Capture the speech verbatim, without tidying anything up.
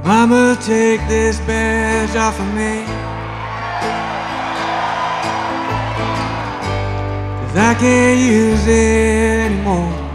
Mama, take this badge off of me, 'cause I can't use it anymore.